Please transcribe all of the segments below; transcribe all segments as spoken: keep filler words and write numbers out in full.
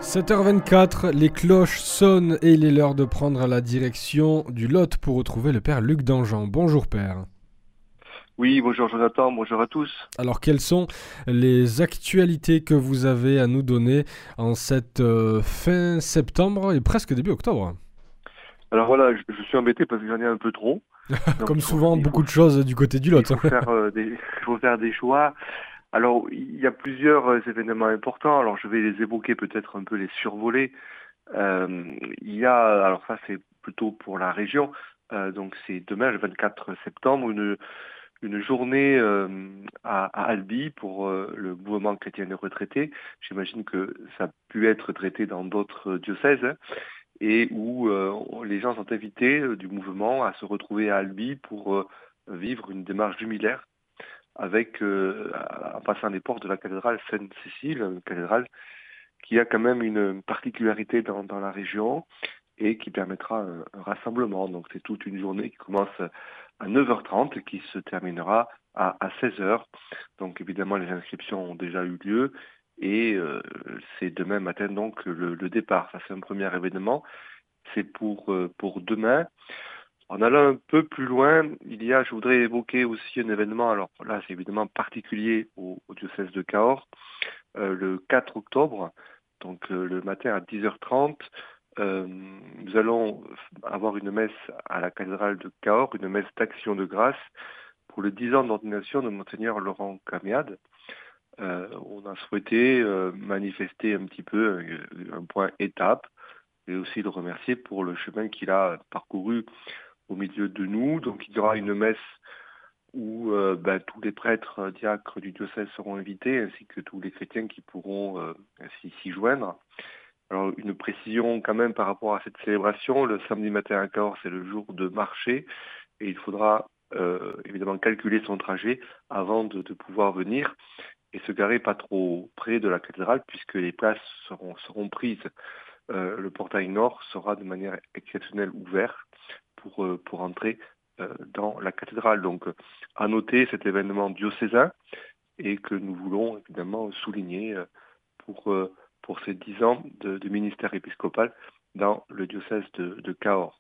sept heures vingt-quatre, les cloches sonnent et il est l'heure de prendre la direction du Lot pour retrouver le père Luc Dangean. Bonjour père. Oui, bonjour Jonathan, bonjour à tous. Alors quelles sont les actualités que vous avez à nous donner en cette euh, fin septembre et presque début octobre? Alors voilà, je, je suis embêté parce que j'en ai un peu trop. Donc Comme il faut, souvent, il faut, beaucoup de choses du côté du il Lot. faut faire euh, des, il faut faire des choix. Alors il y a plusieurs euh, événements importants. Alors je vais les évoquer, peut-être un peu les survoler. Euh, il y a, alors ça c'est plutôt pour la région. Euh, donc c'est demain, le vingt-quatre septembre, une, une journée euh, à, à Albi pour euh, le mouvement chrétien des retraités. J'imagine que ça a pu être traité dans d'autres diocèses, hein, et où euh, les gens sont invités euh, du mouvement à se retrouver à Albi pour euh, vivre une démarche jubilaire avec, euh, en passant les portes de la cathédrale Sainte-Cécile, une cathédrale qui a quand même une particularité dans, dans la région et qui permettra un, un rassemblement. Donc c'est toute une journée qui commence à neuf heures trente et qui se terminera à, à seize heures. Donc évidemment les inscriptions ont déjà eu lieu et euh, c'est demain matin donc le, le départ. Ça c'est un premier événement. C'est pour, euh, pour demain. En allant un peu plus loin, il y a, je voudrais évoquer aussi un événement, alors là c'est évidemment particulier au, au diocèse de Cahors, euh, le quatre octobre, donc euh, le matin à dix heures trente, euh, nous allons avoir une messe à la cathédrale de Cahors, une messe d'action de grâce pour le dix ans d'ordination de Monseigneur Laurent Camiade. Euh, on a souhaité euh, manifester un petit peu un, un point étape et aussi le remercier pour le chemin qu'il a parcouru au milieu de nous. Donc il y aura une messe où euh, ben, tous les prêtres euh, diacres du diocèse seront invités, ainsi que tous les chrétiens qui pourront euh, s'y s'y joindre. Alors une précision quand même par rapport à cette célébration, le samedi matin à Cahors, c'est le jour de marché, et il faudra euh, évidemment calculer son trajet avant de, de pouvoir venir et se garer pas trop près de la cathédrale, puisque les places seront, seront prises. Euh, le portail nord sera de manière exceptionnelle ouvert pour, euh, pour entrer euh, dans la cathédrale. Donc, euh, à noter cet événement diocésain et que nous voulons évidemment souligner euh, pour, euh, pour ces dix ans de, de ministère épiscopal dans le diocèse de, de Cahors.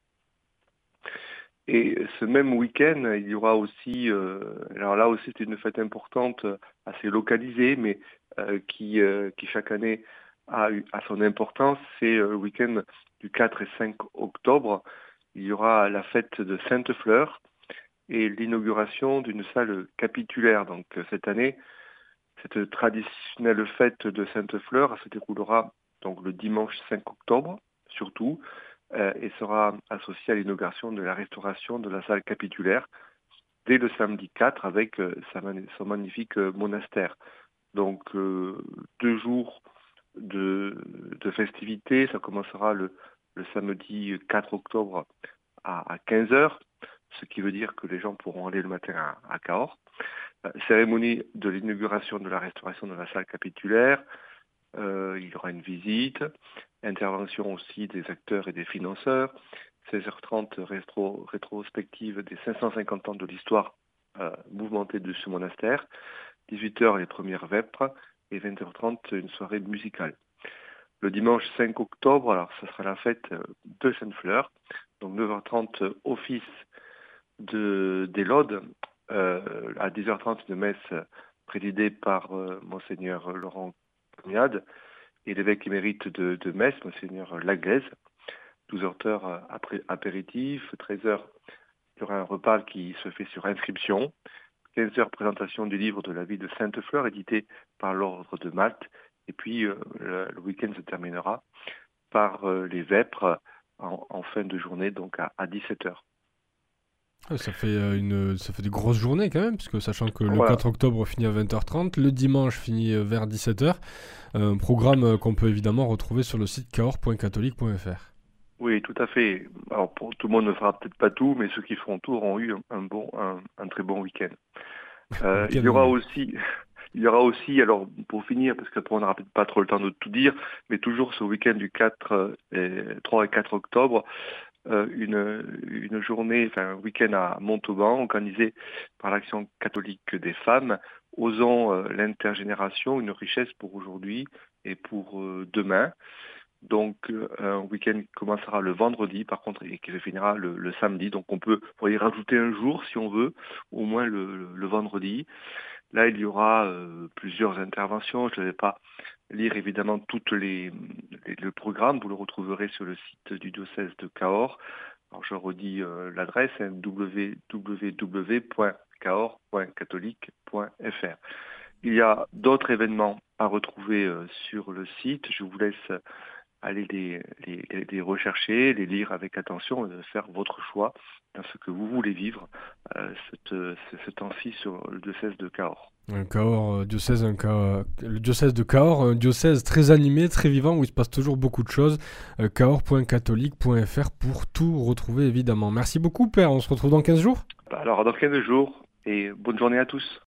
Et ce même week-end, il y aura aussi, euh, alors là aussi c'est une fête importante, euh, assez localisée, mais euh, qui, euh, qui chaque année a, eu, a son importance, c'est euh, le week-end du quatre et cinq octobre. Il y aura la fête de Sainte-Fleur et l'inauguration d'une salle capitulaire. Donc euh, cette année, cette traditionnelle fête de Sainte-Fleur se déroulera donc le dimanche cinq octobre, surtout, euh, et sera associée à l'inauguration de la restauration de la salle capitulaire dès le samedi quatre avec euh, sa, son magnifique euh, monastère. Donc euh, deux jours de, de festivités, ça commencera le, le samedi quatre octobre à, à quinze heures, ce qui veut dire que les gens pourront aller le matin à, à Cahors. Euh, cérémonie de l'inauguration de la restauration de la salle capitulaire, euh, il y aura une visite, intervention aussi des acteurs et des financeurs, seize heures trente rétro, rétrospective des cinq cent cinquante ans de l'histoire euh, mouvementée de ce monastère, dix-huit heures les premières vêpres et vingt heures trente une soirée musicale. Le dimanche cinq octobre, alors ce sera la fête de Sainte-Fleur, donc neuf heures trente office de, des Laudes, euh, à dix heures trente une messe présidée par euh, Monseigneur Laurent Camiade et l'évêque émérite de, de Metz, Monseigneur Laglaise. douze heures après apéritif, treize heures il y aura un repas qui se fait sur inscription, quinze heures présentation du livre de la vie de Sainte-Fleur édité par l'ordre de Malte, et puis euh, le, le week-end se terminera par euh, les vêpres en, en fin de journée, donc à, à dix-sept heures. Ah, Ça fait, euh, une, ça fait des grosses journées quand même, puisque sachant que le Voilà. quatre octobre finit à vingt heures trente, le dimanche finit euh, vers dix-sept heures, un programme euh, qu'on peut évidemment retrouver sur le site cahors point catholique point f r. Oui, tout à fait. Alors, pour, tout le monde ne fera peut-être pas tout, mais ceux qui feront tout auront eu un, un bon, un, un très bon week-end. Un Euh, il week-end y aura nourri. aussi, il y aura aussi, alors pour finir, parce qu'après on n'aura peut-être pas trop le temps de tout dire, mais toujours ce week-end du quatre, et, trois et quatre octobre, euh, une, une journée, enfin un week-end à Montauban, organisé par l'Action catholique des femmes, osons euh, l'intergénération, une richesse pour aujourd'hui, et pour euh, demain. Donc euh, un week-end qui commencera le vendredi par contre et qui se finira le, le samedi. Donc on peut pour y rajouter un jour si on veut, au moins le, le, le vendredi. Là il y aura euh, plusieurs interventions. Je ne vais pas lire évidemment toutes les, les le programme. Vous le retrouverez sur le site du diocèse de Cahors. Alors je redis euh, l'adresse hein, w w w point cahors point catholique point f r. Il y a d'autres événements à retrouver euh, sur le site. Je vous laisse aller les, les, les rechercher, les lire avec attention et faire votre choix dans ce que vous voulez vivre euh, cette, ce temps-ci sur le diocèse de Cahors. Un Cahors, euh, diocèse, un Cahors, le diocèse de Cahors, un diocèse très animé, très vivant, où il se passe toujours beaucoup de choses. Euh, cahors point catholique point f r pour tout retrouver évidemment. Merci beaucoup Père, on se retrouve dans quinze jours. Alors dans quinze jours et bonne journée à tous.